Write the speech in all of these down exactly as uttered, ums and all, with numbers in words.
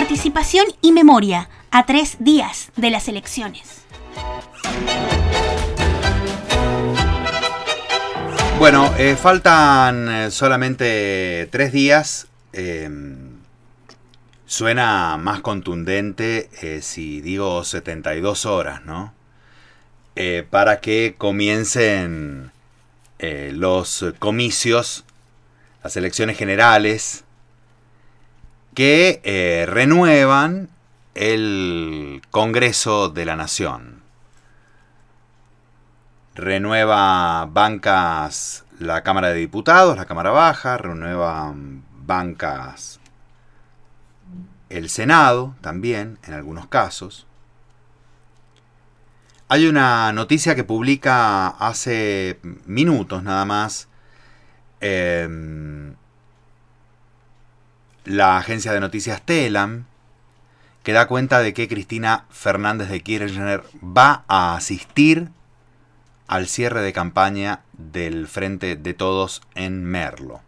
Participación y memoria a tres días de las elecciones. Bueno, eh, faltan eh, solamente tres días. Eh, suena más contundente eh, si digo setenta y dos horas, ¿no? Eh, para que comiencen eh, los comicios, las elecciones generales, que eh, renuevan el Congreso de la Nación. Renueva bancas la Cámara de Diputados, la Cámara Baja, renueva bancas el Senado también, en algunos casos. Hay una noticia que publica hace minutos nada más eh, la agencia de noticias Telam, que da cuenta de que Cristina Fernández de Kirchner va a asistir al cierre de campaña del Frente de Todos en Merlo.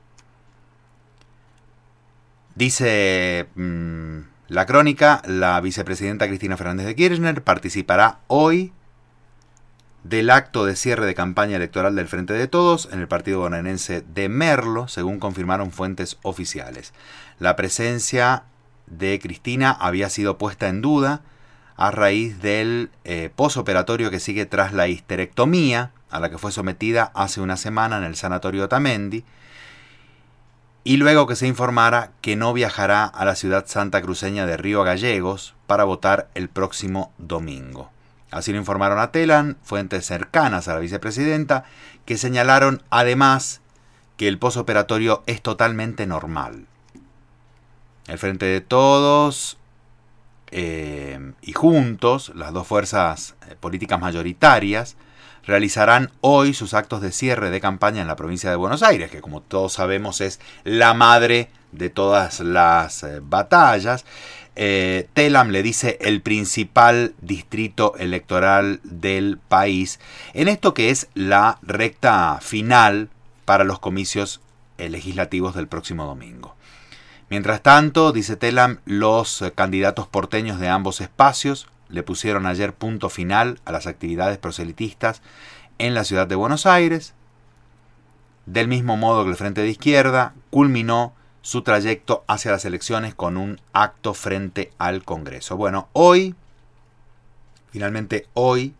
Dice mmm, la crónica, la vicepresidenta Cristina Fernández de Kirchner participará hoy del acto de cierre de campaña electoral del Frente de Todos en el partido bonaerense de Merlo, según confirmaron fuentes oficiales. La presencia de Cristina había sido puesta en duda a raíz del eh, posoperatorio que sigue tras la histerectomía a la que fue sometida hace una semana en el Sanatorio Otamendi, y luego que se informara que no viajará a la ciudad santacruceña de Río Gallegos para votar el próximo domingo. Así lo informaron a Telam fuentes cercanas a la vicepresidenta, que señalaron además que el posoperatorio es totalmente normal. El Frente de Todos eh, y Juntos, las dos fuerzas políticas mayoritarias, realizarán hoy sus actos de cierre de campaña en la provincia de Buenos Aires, que como todos sabemos es la madre de todas las eh, batallas. Eh, Telam le dice el principal distrito electoral del país, en esto que es la recta final para los comicios eh, legislativos del próximo domingo. Mientras tanto, dice Telam, los eh, candidatos porteños de ambos espacios le pusieron ayer punto final a las actividades proselitistas en la ciudad de Buenos Aires. Del mismo modo que el Frente de Izquierda culminó su trayecto hacia las elecciones con un acto frente al Congreso. Bueno, hoy, finalmente hoy,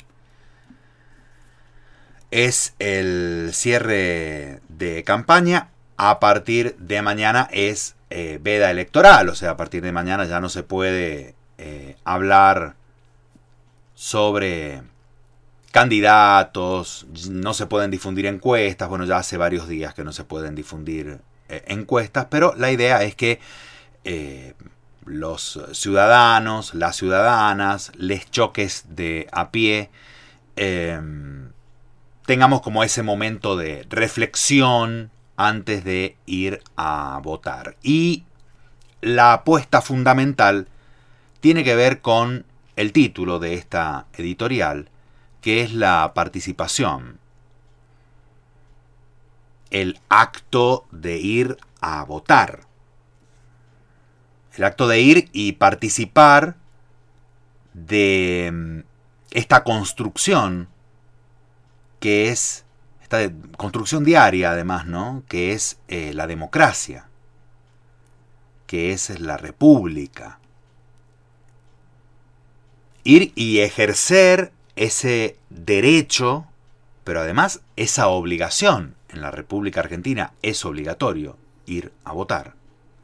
es el cierre de campaña. A partir de mañana es eh, veda electoral, o sea, a partir de mañana ya no se puede eh, hablar sobre candidatos, no se pueden difundir encuestas. Bueno, ya hace varios días que no se pueden difundir eh, encuestas, pero la idea es que eh, los ciudadanos, las ciudadanas, les choques de a pie, eh, tengamos como ese momento de reflexión antes de ir a votar. Y la apuesta fundamental tiene que ver con el título de esta editorial, que es la participación. El acto de ir a votar. El acto de ir y participar de esta construcción que es, esta construcción diaria además, ¿no? Que es eh, la democracia, que es la república. Ir y ejercer ese derecho, pero además esa obligación. En la República Argentina es obligatorio ir a votar.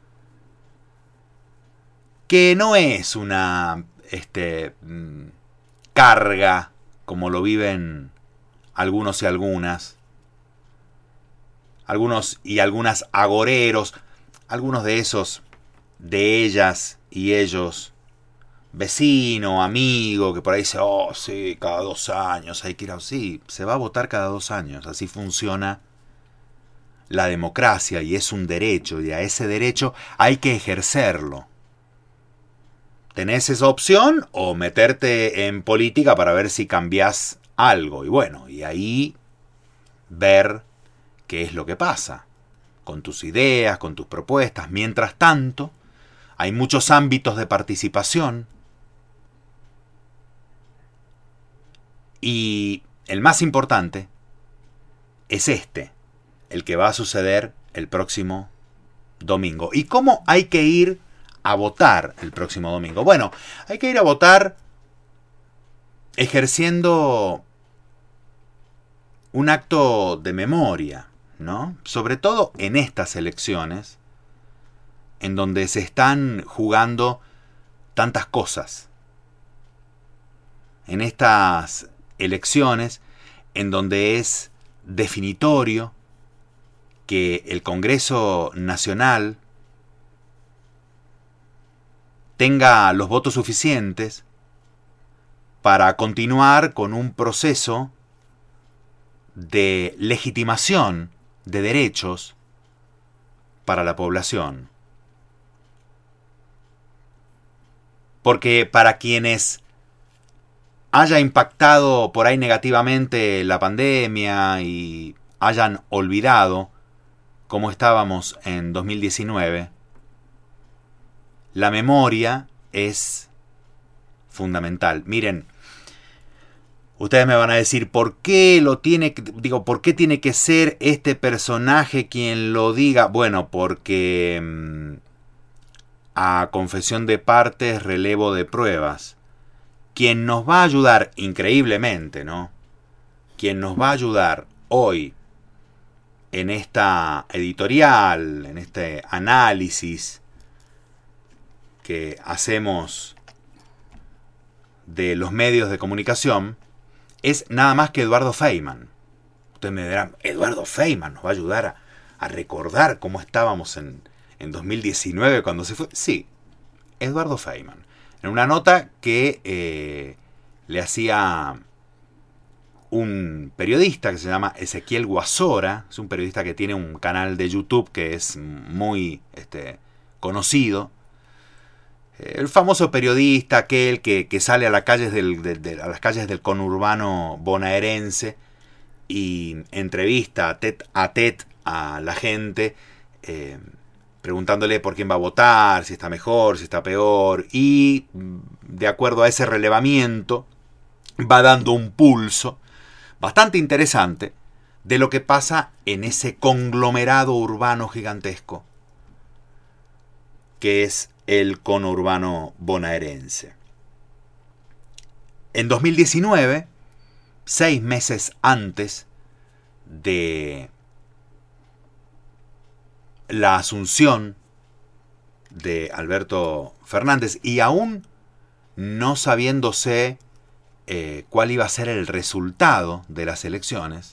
Que no es una este, carga como lo viven algunos y algunas. Algunos y algunas agoreros. Algunos de esos, de ellas y ellos, vecino, amigo, que por ahí dice, oh, sí, cada dos años hay que ir a... Sí, se va a votar cada dos años, así funciona la democracia y es un derecho, y a ese derecho hay que ejercerlo. ¿Tenés esa opción o meterte en política para ver si cambiás algo? Y bueno, y ahí ver qué es lo que pasa con tus ideas, con tus propuestas. Mientras tanto, hay muchos ámbitos de participación. Y el más importante es este, el que va a suceder el próximo domingo. ¿Y cómo hay que ir a votar el próximo domingo? Bueno, hay que ir a votar ejerciendo un acto de memoria, ¿no? Sobre todo en estas elecciones, en donde se están jugando tantas cosas. En estas elecciones, en donde es definitorio que el Congreso Nacional tenga los votos suficientes para continuar con un proceso de legitimación de derechos para la población. Porque para quienes haya impactado por ahí negativamente la pandemia y hayan olvidado cómo estábamos en dos mil diecinueve, la memoria es fundamental. Miren, ustedes me van a decir, ¿por qué lo tiene que, digo, por qué tiene que ser este personaje quien lo diga? Bueno, porque mmm, a confesión de partes, relevo de pruebas. Quien nos va a ayudar, increíblemente, ¿no? Quien nos va a ayudar hoy en esta editorial, en este análisis que hacemos de los medios de comunicación, es nada más que Eduardo Feynman. Ustedes me dirán, Eduardo Feynman nos va a ayudar a, a recordar cómo estábamos en, en dos mil diecinueve cuando se fue. Sí, Eduardo Feynman. En una nota que eh, le hacía un periodista que se llama Ezequiel Guasora, es un periodista que tiene un canal de YouTube que es muy este, conocido. El famoso periodista, aquel que, que sale a, la calles del, de, de, a las calles del conurbano bonaerense y entrevista tete a tete a la gente, eh, preguntándole por quién va a votar, si está mejor, si está peor, y de acuerdo a ese relevamiento va dando un pulso bastante interesante de lo que pasa en ese conglomerado urbano gigantesco que es el conurbano bonaerense. En dos mil diecinueve, seis meses antes de la asunción de Alberto Fernández y aún no sabiéndose eh, cuál iba a ser el resultado de las elecciones,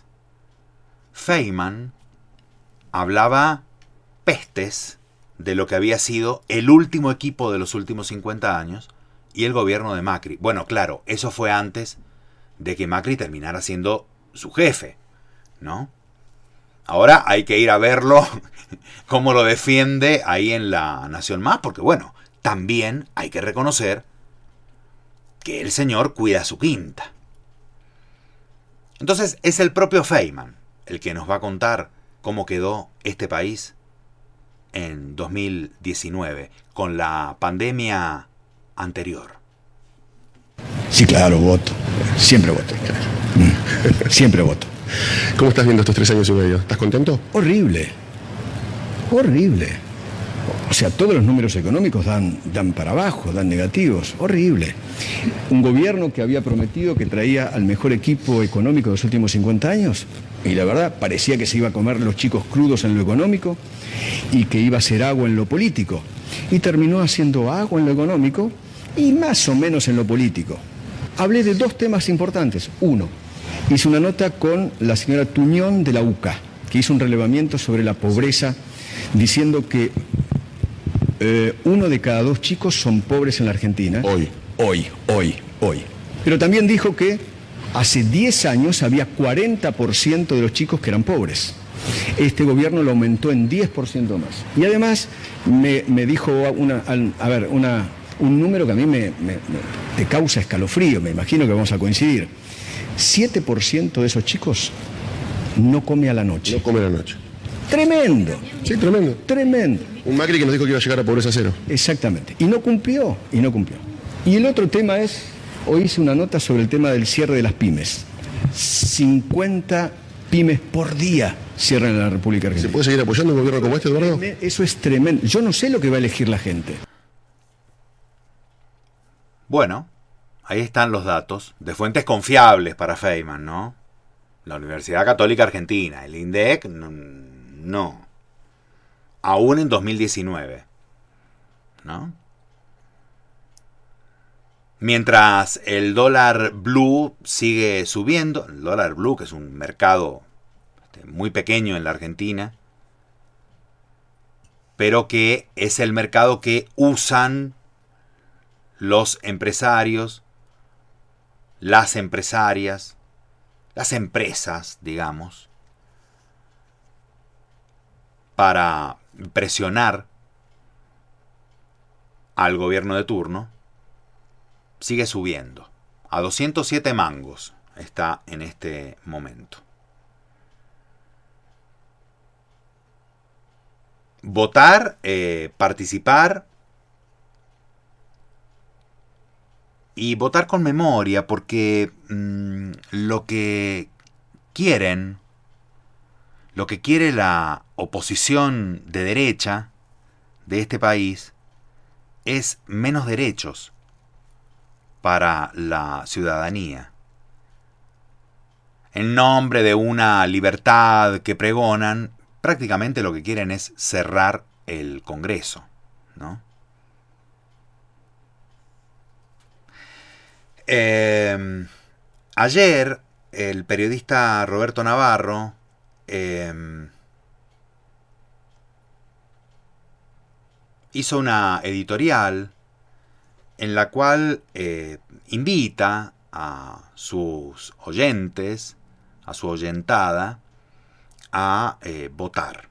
Feynman hablaba pestes de lo que había sido el último equipo de los últimos cincuenta años y el gobierno de Macri. Bueno, claro, eso fue antes de que Macri terminara siendo su jefe, ¿no? Ahora hay que ir a verlo, cómo lo defiende ahí en La Nación Más, porque bueno, también hay que reconocer que el señor cuida su quinta. Entonces es el propio Feynman el que nos va a contar cómo quedó este país en dos mil diecinueve, con la pandemia anterior. Sí, claro, voto. Siempre voto. Claro. Siempre voto. ¿Cómo estás viendo estos tres años y medio? ¿Estás contento? Horrible. Horrible. O sea, todos los números económicos dan, dan para abajo, dan negativos. Horrible. Un gobierno que había prometido que traía al mejor equipo económico de los últimos cincuenta años, y la verdad parecía que se iba a comer los chicos crudos en lo económico y que iba a hacer agua en lo político. Y terminó haciendo agua en lo económico y más o menos en lo político. Hablé de dos temas importantes. Uno, hice una nota con la señora Tuñón de la U C A, que hizo un relevamiento sobre la pobreza, diciendo que eh, uno de cada dos chicos son pobres en la Argentina. Hoy. Hoy, hoy, hoy. Pero también dijo que hace diez años había cuarenta por ciento de los chicos que eran pobres. Este gobierno lo aumentó en diez por ciento más. Y además me, me dijo una, a ver, una, un número que a mí me, me, me te causa escalofrío, me imagino que vamos a coincidir. siete por ciento de esos chicos no come a la noche. No come a la noche. tremendo. Sí, tremendo. Tremendo. Un Macri que nos dijo que iba a llegar a pobreza cero. Exactamente. Y no cumplió, y no cumplió. Y el otro tema es, hoy hice una nota sobre el tema del cierre de las pymes. cincuenta pymes por día cierran en la República Argentina. ¿Se puede seguir apoyando un gobierno como este, Eduardo? Eso es tremendo. Yo no sé lo que va a elegir la gente. Bueno, ahí están los datos de fuentes confiables para Feynman, ¿no? La Universidad Católica Argentina, el INDEC, no, no. Aún en dos mil diecinueve, ¿no? Mientras el dólar blue sigue subiendo, el dólar blue, que es un mercado este, muy pequeño en la Argentina, pero que es el mercado que usan los empresarios, las empresarias, las empresas, digamos, para presionar al gobierno de turno, sigue subiendo. A doscientos siete mangos está en este momento. Votar, eh, participar y votar con memoria, porque mmm, lo que quieren, lo que quiere la oposición de derecha de este país es menos derechos para la ciudadanía. En nombre de una libertad que pregonan, prácticamente lo que quieren es cerrar el Congreso, ¿no? Eh, ayer el periodista Roberto Navarro eh, hizo una editorial en la cual eh, invita a sus oyentes, a su oyentada, a eh, votar.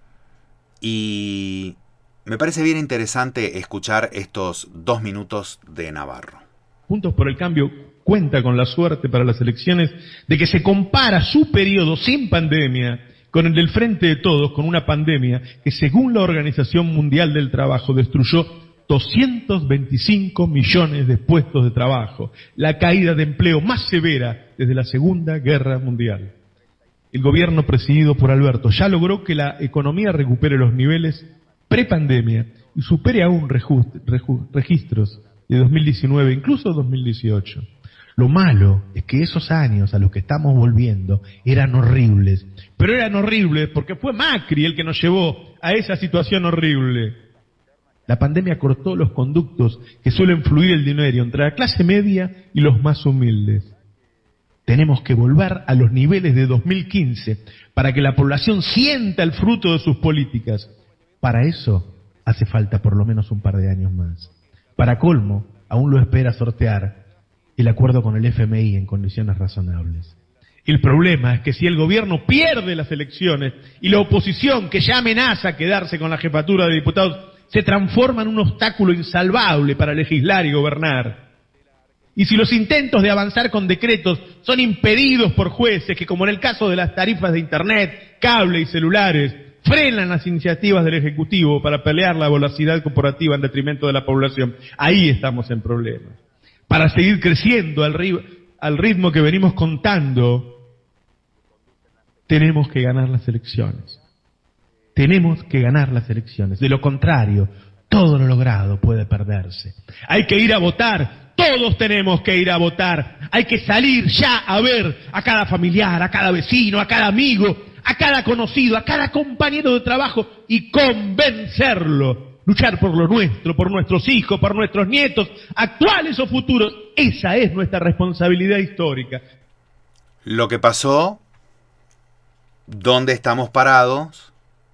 Y me parece bien interesante escuchar estos dos minutos de Navarro. Juntos por el Cambio cuenta con la suerte para las elecciones de que se compara su periodo sin pandemia con el del Frente de Todos, con una pandemia que según la Organización Mundial del Trabajo destruyó doscientos veinticinco millones de puestos de trabajo, la caída de empleo más severa desde la Segunda Guerra Mundial. El gobierno presidido por Alberto ya logró que la economía recupere los niveles prepandemia y supere aún registros de dos mil diecinueve, incluso dos mil dieciocho. Lo malo es que esos años a los que estamos volviendo eran horribles, pero eran horribles porque fue Macri el que nos llevó a esa situación horrible. La pandemia cortó los conductos que suelen fluir el dinero entre la clase media y los más humildes. Tenemos que volver a los niveles de dos mil quince para que la población sienta el fruto de sus políticas. Para eso hace falta por lo menos un par de años más. Para colmo, aún lo espera sortear el acuerdo con el F M I en condiciones razonables. El problema es que si el gobierno pierde las elecciones y la oposición, que ya amenaza quedarse con la jefatura de diputados, se transforma en un obstáculo insalvable para legislar y gobernar. Y si los intentos de avanzar con decretos son impedidos por jueces que, como en el caso de las tarifas de internet, cable y celulares, frenan las iniciativas del Ejecutivo para pelear la voracidad corporativa en detrimento de la población, ahí estamos en problemas. Para seguir creciendo al, ri- al ritmo que venimos contando, tenemos que ganar las elecciones. Tenemos que ganar las elecciones. De lo contrario, todo lo logrado puede perderse. Hay que ir a votar. Todos tenemos que ir a votar. Hay que salir ya a ver a cada familiar, a cada vecino, a cada amigo, a cada conocido, a cada compañero de trabajo y convencerlo. Luchar por lo nuestro, por nuestros hijos, por nuestros nietos, actuales o futuros. Esa es nuestra responsabilidad histórica. Lo que pasó, dónde estamos parados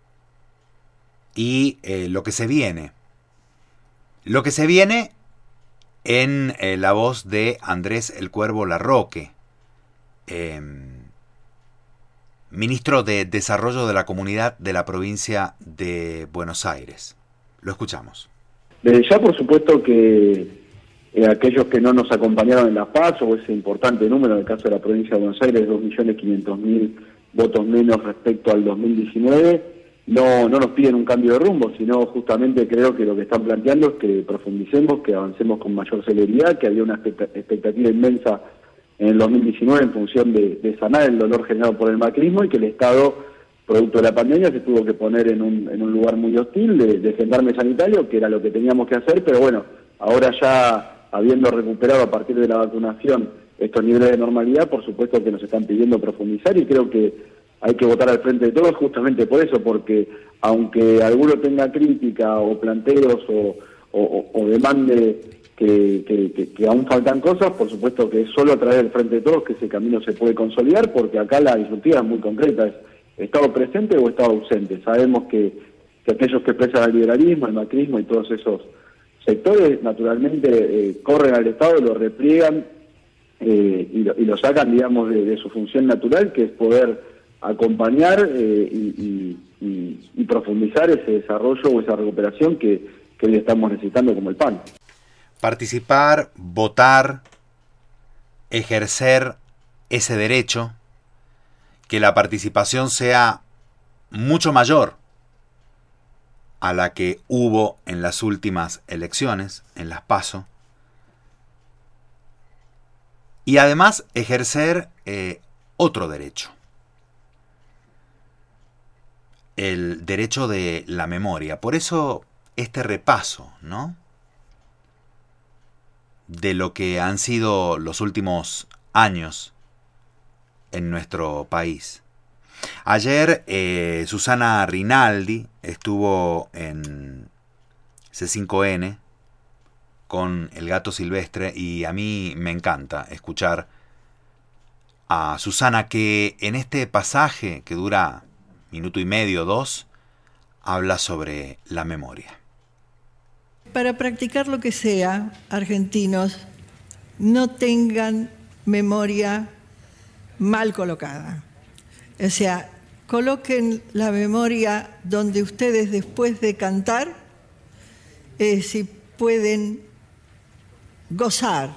y eh, lo que se viene. Lo que se viene en eh, la voz de Andrés El Cuervo Larroque, eh, ministro de Desarrollo de la Comunidad de la provincia de Buenos Aires. Lo escuchamos. Desde ya, por supuesto, que eh, aquellos que no nos acompañaron en La Paz, o ese importante número, en el caso de la provincia de Buenos Aires, dos millones quinientos mil votos menos respecto al dos mil diecinueve, no, no nos piden un cambio de rumbo, sino justamente creo que lo que están planteando es que profundicemos, que avancemos con mayor celeridad, que había una expectativa inmensa en el dos mil diecinueve en función de, de sanar el dolor generado por el macrismo, y que el Estado, producto de la pandemia, se tuvo que poner en un, en un lugar muy hostil de, de gendarme sanitario, que era lo que teníamos que hacer, pero bueno, ahora ya habiendo recuperado a partir de la vacunación estos niveles de normalidad, por supuesto que nos están pidiendo profundizar, y creo que hay que votar al frente de todos justamente por eso, porque aunque alguno tenga crítica o planteos o, o, o demande que, que, que, que aún faltan cosas, por supuesto que es solo a través del frente de todos que ese camino se puede consolidar, porque acá la disyuntiva es muy concreta, es Estado presente o Estado ausente. Sabemos que, que aquellos que expresan el liberalismo, el macrismo y todos esos sectores, naturalmente eh, corren al Estado, lo repliegan eh, y, lo, y lo sacan, digamos, de, de su función natural, que es poder acompañar eh, y, y, y, y profundizar ese desarrollo o esa recuperación que, que hoy estamos necesitando como el P A N. Participar, votar, ejercer ese derecho, que la participación sea mucho mayor a la que hubo en las últimas elecciones, en las PASO, y además ejercer eh, otro derecho, el derecho de la memoria. Por eso este repaso, ¿no?, de lo que han sido los últimos años en nuestro país. Ayer eh, Susana Rinaldi estuvo en C cinco N con El Gato Silvestre, y a mí me encanta escuchar a Susana, que en este pasaje que dura minuto y medio, dos, habla sobre la memoria. Para practicar lo que sea, argentinos, no tengan memoria mal colocada. O sea, coloquen la memoria donde ustedes, después de cantar, eh, si pueden gozar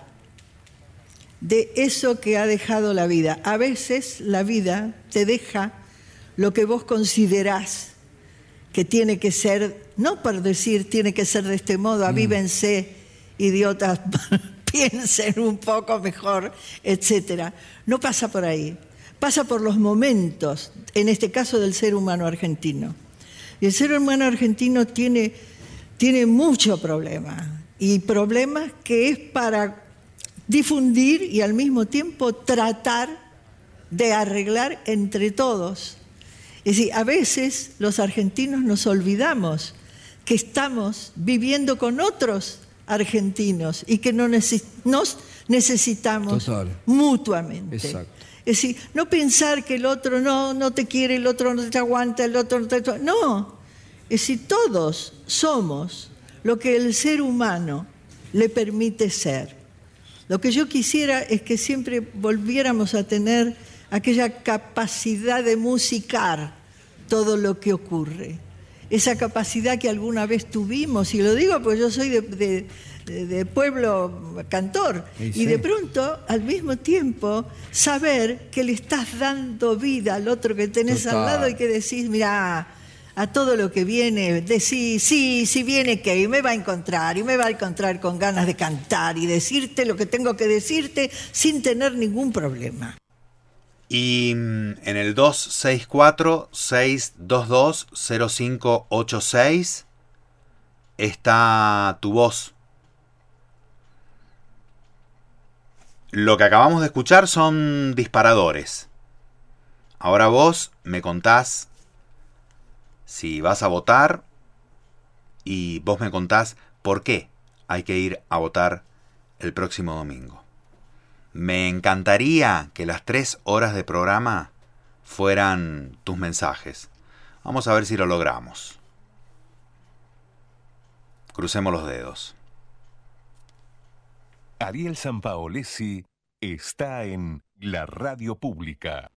de eso que ha dejado la vida. A veces la vida te deja lo que vos considerás que tiene que ser, no por decir tiene que ser de este modo, avívense, idiotas, piensen un poco mejor, etcétera. No pasa por ahí, pasa por los momentos, en este caso del ser humano argentino. Y el ser humano argentino tiene, tiene mucho problema, y problemas que es para difundir y al mismo tiempo tratar de arreglar entre todos. Es decir, a veces los argentinos nos olvidamos que estamos viviendo con otros argentinos y que no neces- nos necesitamos Total. mutuamente. Exacto. Es decir, no pensar que el otro no, no te quiere, el otro no te aguanta, el otro no te... No, es decir, todos somos lo que el ser humano le permite ser. Lo que yo quisiera es que siempre volviéramos a tener aquella capacidad de musicar todo lo que ocurre. Esa capacidad que alguna vez tuvimos, y lo digo porque yo soy de, de, de, de pueblo cantor, y, sí. y de pronto, al mismo tiempo, saber que le estás dando vida al otro que tenés Total. al lado y que decís, mira, a todo lo que viene, decís, sí, sí viene que y me va a encontrar, y me va a encontrar con ganas de cantar y decirte lo que tengo que decirte sin tener ningún problema. Y en el dos seis cuatro, seis dos dos, cero cinco ocho seis está tu voz. Lo que acabamos de escuchar son disparadores. Ahora vos me contás si vas a votar, y vos me contás por qué hay que ir a votar el próximo domingo. Me encantaría que las tres horas de programa fueran tus mensajes. Vamos a ver si lo logramos. Crucemos los dedos. Ariel Sampaolesi está en la radio pública.